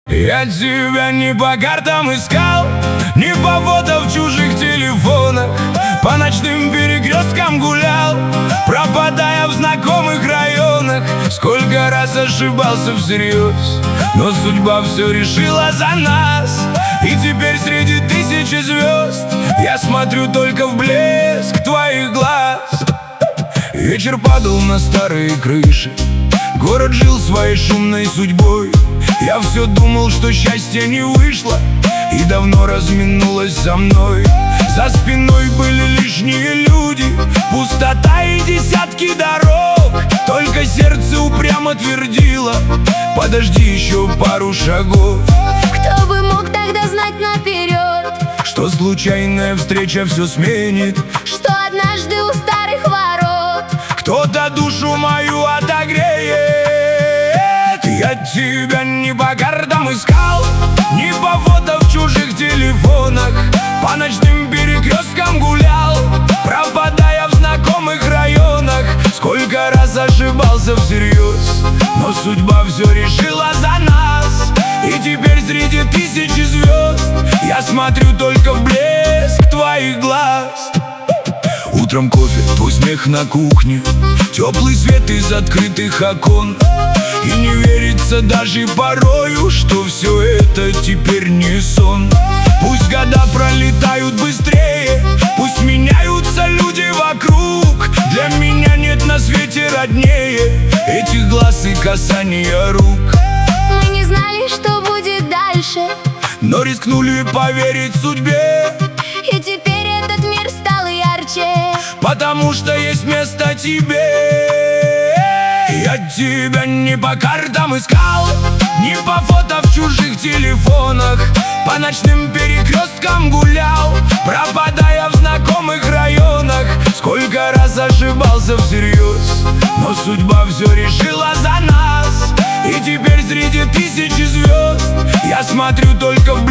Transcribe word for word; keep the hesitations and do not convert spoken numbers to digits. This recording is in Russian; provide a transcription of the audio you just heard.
Я тебя не по картам искал, не по фото в чужих телефонах, по ночным перекресткам гулял, пропадая в знакомых районах. Сколько раз ошибался всерьез, но судьба все решила за нас. И теперь среди тысячи звезд я смотрю только в блеск твоих глаз. Вечер падал на старые крыши, город жил своей шумной судьбой. Я все думал, что счастье не вышло и давно разминулось со мной. За спиной были лишние люди, пустота и десятки дорог. Только сердце упрямо твердило: подожди еще пару шагов. Кто бы мог тогда знать наперед, что случайная встреча все сменит, что однажды у старых ворот кто-то душу мою отогреет. Я тебя не по картам искал, не по фото в чужих телефонах, по ночным перекресткам гулял, пропадая в знакомых районах. Сколько раз ошибался всерьез, но судьба все решила за нас. И теперь среди тысячи звезд я смотрю только в блеск твоих глаз. Утром кофе, твой смех на кухне, теплый свет из открытых окон. И не верится даже порою, что все это теперь не сон. Пусть года пролетают быстрее, пусть меняются люди вокруг, для меня нет на свете роднее этих глаз и касания рук. Мы не знали, что будет дальше, но рискнули поверить судьбе. и теперь этот мир стал ярче, потому что есть место тебе. Я тебя не по картам искал, не по фото в чужих телефонах, по ночным перекресткам гулял, пропадая в знакомых районах. Сколько раз ошибался всерьез, но судьба все решила за нас. И теперь среди тысячи звезд я смотрю только в